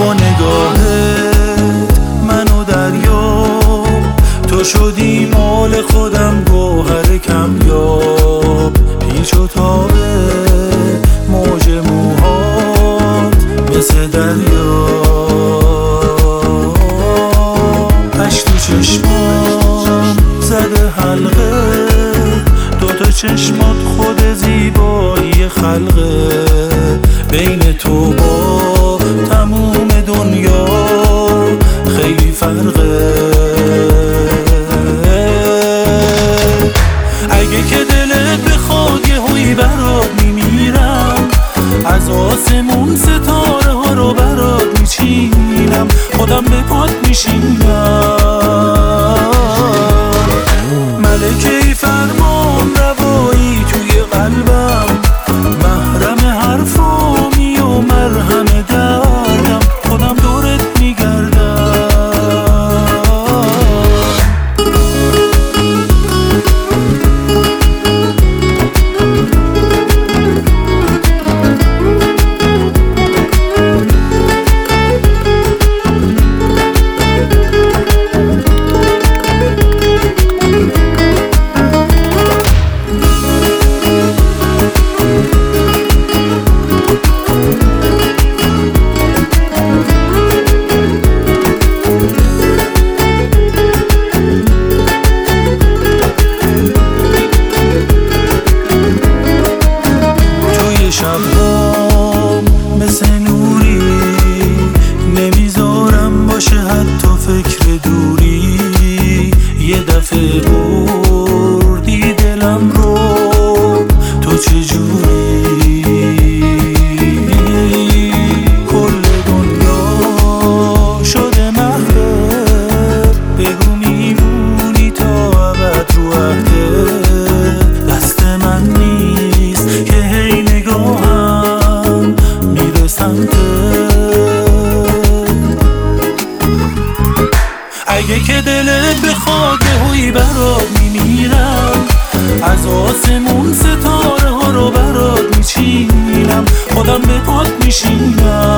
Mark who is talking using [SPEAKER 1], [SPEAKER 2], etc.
[SPEAKER 1] با نگاهت منو دریا، تو شدی مال خودم گوهر کمیاب. پیچ و تاب موج موهات مثل دریا، اشک تو چشمام زده حلقه، دوتا چشمات خود زیبایی خلقه. بین تو با تموم دنیا خیلی فرقه. اگه که دلت بخواد یه هوی برات میمیرم، از آسمون ستاره ها رو برات میچینم، خودم به پات میشینم. ملکه فرمان روایی توی قلبم، محرم حرفامی و مرهم دردم، خودم دورت میگردم. شبام مثل نوری نمیذارم باشه حتی فکر دوری. یه دفعه بردی دلم رو، تو چجوری؟ کل دنیا شده محوت، بگو میمونی تا ابد رو عهدت. دست من نیست که هی نگاهم میره سمتت. اگه که دلت بخواد یه هوی برات میمیرم، از آسمون ستاره ها رو برات میچینم، خودم به پات میشینم.